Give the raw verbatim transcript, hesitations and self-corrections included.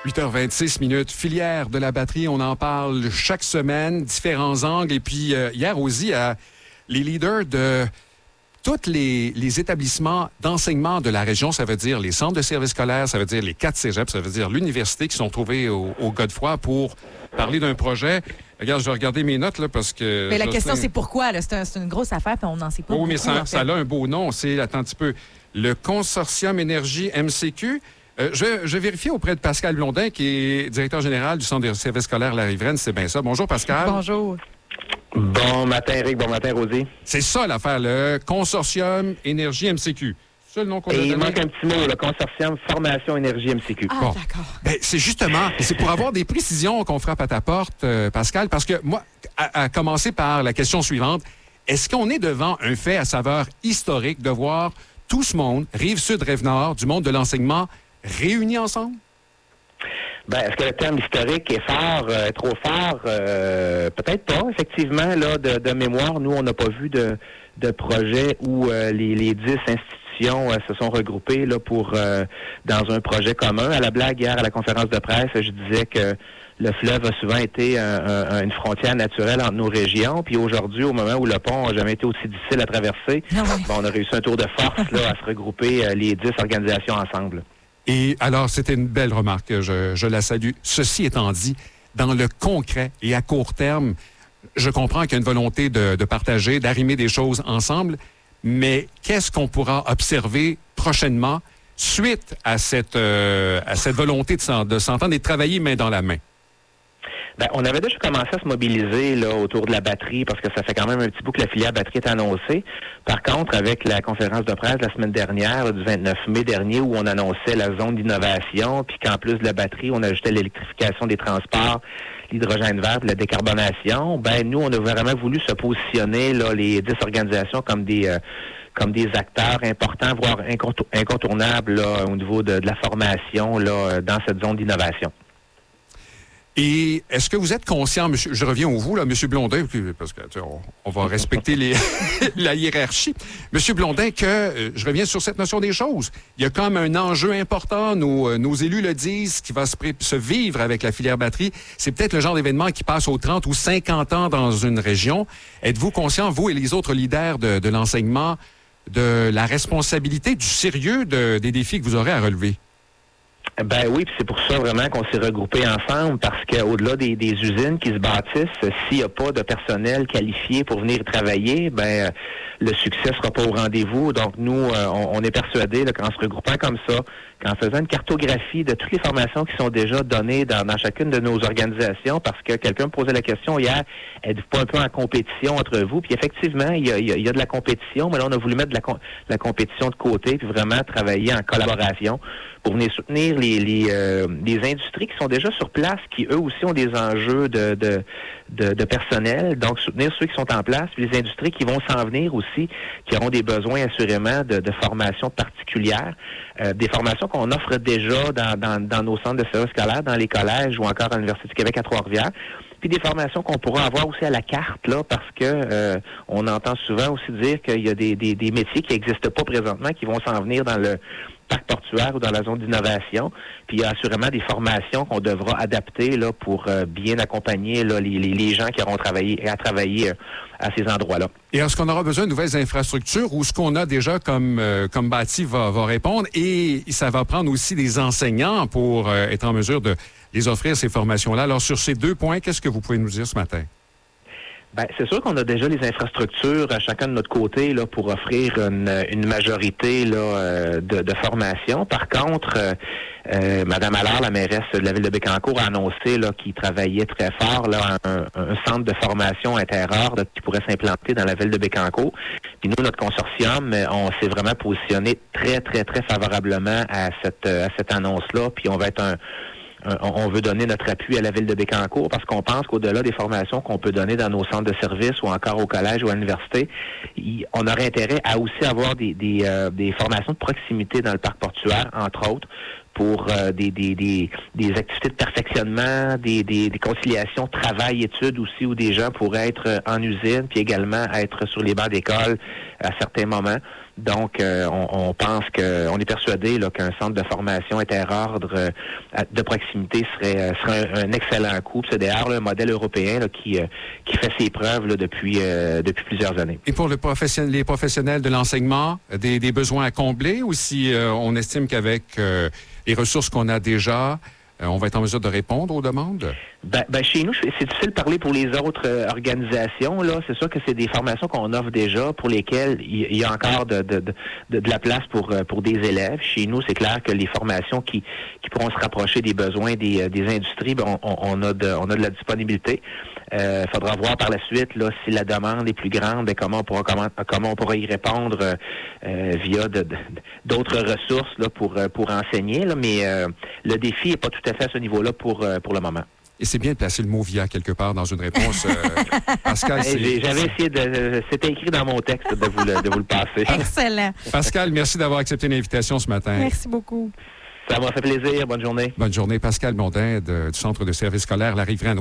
huit heures vingt-six minutes, filière de la batterie, on en parle chaque semaine, différents angles. Et puis euh, hier aussi, euh, les leaders de tous les, les établissements d'enseignement de la région, ça veut dire les centres de services scolaires, ça veut dire les quatre cégeps, ça veut dire l'université qui sont trouvés au, au Godefroy pour parler d'un projet. Regarde, je vais regarder mes notes là parce que... Mais la Jocelyn... question, c'est pourquoi? Là? C'est, un, c'est une grosse affaire puis on n'en sait pas. Oh, beaucoup, mais ça, en fait. ça a un beau nom. C'est, attends un petit peu, le Consortium Énergie M C Q. Euh, je, je vérifie auprès de Pascal Blondin, qui est directeur général du Centre de services scolaires La Riveraine. C'est bien ça. Bonjour, Pascal. Bonjour. Bon matin, Eric. Bon matin, Rosie. C'est ça l'affaire, le Consortium Énergie M C Q. C'est ça le nom qu'on a Et donné? il manque un petit mot, le Consortium Formation Énergie M C Q. Ah, Bon. d'accord. Ben, c'est justement, c'est pour avoir des précisions qu'on frappe à ta porte, euh, Pascal, parce que moi, à, à commencer par la question suivante, est-ce qu'on est devant un fait à saveur historique de voir tout ce monde, Rive-Sud, Rive-Nord, du monde de l'enseignement, réunis ensemble? Ben, est-ce que le terme historique est fort, euh, trop fort? Euh, peut-être pas. Effectivement, là, de, de mémoire, nous, on n'a pas vu de, de projet où euh, les, les dix institutions euh, se sont regroupées là, pour euh, dans un projet commun. À la blague, hier, à la conférence de presse, je disais que le fleuve a souvent été un, un, une frontière naturelle entre nos régions. Puis aujourd'hui, au moment où le pont n'a jamais été aussi difficile à traverser, Ah ouais. ben, on a réussi un tour de force là, à se regrouper euh, les dix organisations ensemble. Et alors, c'était une belle remarque, je, je la salue. Ceci étant dit, dans le concret et à court terme, je comprends qu'il y a une volonté de, de partager, d'arrimer des choses ensemble, mais qu'est-ce qu'on pourra observer prochainement suite à cette, euh, à cette volonté de, s'en, de s'entendre et de travailler main dans la main? Ben, on avait déjà commencé à se mobiliser là, autour de la batterie parce que ça fait quand même un petit bout que la filière batterie est annoncée. Par contre, avec la conférence de presse la semaine dernière, là, du vingt-neuf mai dernier, où on annonçait la zone d'innovation, puis qu'en plus de la batterie, on ajoutait l'électrification des transports, l'hydrogène vert, la décarbonation, ben nous, on a vraiment voulu se positionner, là, les dix organisations, comme des... Euh, comme des acteurs importants, voire incontour- incontournables là, au niveau de, de la formation là, dans cette zone d'innovation. Et est-ce que vous êtes conscient, monsieur, je reviens au vous, là, monsieur Blondin, parce que tu sais, on, on va respecter les, la hiérarchie. Monsieur Blondin, que euh, je reviens sur cette notion des choses. Il y a comme un enjeu important, nos, euh, nos élus le disent, qui va se, pré- se vivre avec la filière batterie. C'est peut-être le genre d'événement qui passe aux trente ou cinquante ans dans une région. Êtes-vous conscient, vous et les autres leaders de, de l'enseignement, de la responsabilité, du sérieux de, des défis que vous aurez à relever? Ben oui, puis c'est pour ça vraiment qu'on s'est regroupés ensemble, parce qu'au-delà des, des usines qui se bâtissent, s'il n'y a pas de personnel qualifié pour venir travailler, ben le succès ne sera pas au rendez-vous. Donc nous, euh, on, on est persuadés là, qu'en se regroupant comme ça, qu'en faisant une cartographie de toutes les formations qui sont déjà données dans, dans chacune de nos organisations, parce que quelqu'un me posait la question hier, êtes-vous pas un peu en compétition entre vous? Puis effectivement, il y a, il y a, il y a de la compétition, mais là, on a voulu mettre de la, la compétition de côté, puis vraiment travailler en collaboration pour venir soutenir les, les, euh, les industries qui sont déjà sur place, qui eux aussi ont des enjeux de, de, de, de personnel. Donc, soutenir ceux qui sont en place, puis les industries qui vont s'en venir aussi, qui auront des besoins assurément de, de formation particulière. Euh, des formations qu'on offre déjà dans, dans, dans nos centres de services scolaires, dans les collèges ou encore à l'Université du Québec à Trois-Rivières. Puis des formations qu'on pourra avoir aussi à la carte, là, parce que euh, on entend souvent aussi dire qu'il y a des, des, des métiers qui n'existent pas présentement, qui vont s'en venir dans le parc portuaire ou dans la zone d'innovation. Puis il y a assurément des formations qu'on devra adapter là, pour euh, bien accompagner là, les, les, les gens qui auront travaillé à travailler euh, à ces endroits-là. Et est-ce qu'on aura besoin de nouvelles infrastructures ou ce qu'on a déjà comme, euh, comme bâti va, va répondre? Et ça va prendre aussi des enseignants pour euh, être en mesure de les offrir, ces formations-là. Alors, sur ces deux points, qu'est-ce que vous pouvez nous dire ce matin? Ben, c'est sûr qu'on a déjà les infrastructures à chacun de notre côté là, pour offrir une, une majorité là, euh, de, de formation. Par contre, euh, euh, Mme Allard, la mairesse de la ville de Bécancour, a annoncé là, qu'il travaillait très fort là, un, un centre de formation interrare là, qui pourrait s'implanter dans la ville de Bécancour. Puis nous, notre consortium, on s'est vraiment positionné très, très, très favorablement à cette, à cette annonce-là. Puis on va être un on veut donner notre appui à la ville de Bécancour parce qu'on pense qu'au-delà des formations qu'on peut donner dans nos centres de services ou encore au collège ou à l'université, on aurait intérêt à aussi avoir des, des, euh, des formations de proximité dans le parc portuaire, entre autres, pour euh, des, des, des, des activités de perfectionnement, des, des, des conciliations travail-études aussi, où des gens pourraient être en usine, puis également être sur les bancs d'école à certains moments. Donc, euh, on, on pense que, on est persuadé là, qu'un centre de formation interordre euh, de proximité serait, serait un, un excellent coup. C'est d'ailleurs là, un modèle européen là, qui, euh, qui fait ses preuves là, depuis, euh, depuis plusieurs années. Et pour le profession- les professionnels de l'enseignement, des, des besoins à combler ou si euh, on estime qu'avec euh, les ressources qu'on a déjà, euh, on va être en mesure de répondre aux demandes? Ben, ben chez nous, c'est difficile de parler pour les autres euh, organisations. Là, c'est sûr que c'est des formations qu'on offre déjà, pour lesquelles il y, y a encore de, de, de, de la place pour pour des élèves. Chez nous, c'est clair que les formations qui qui pourront se rapprocher des besoins des, des industries, ben, on, on a de on a de la disponibilité. Il euh, faudra voir par la suite là si la demande est plus grande, ben, comment on pourra comment comment on pourra y répondre euh, via de, de, d'autres ressources là pour pour enseigner. Là, mais euh, le défi n'est pas tout à fait à ce niveau-là pour pour le moment. Et c'est bien de placer le mot « via » quelque part dans une réponse. Euh, Pascal, c'est... Hey, j'avais essayé de... C'était écrit dans mon texte de vous le, de vous le passer. Excellent. Pascal, merci d'avoir accepté l'invitation ce matin. Merci beaucoup. Ça m'a fait plaisir. Bonne journée. Bonne journée. Pascal Blondin de- du Centre de services scolaires La Riveraine.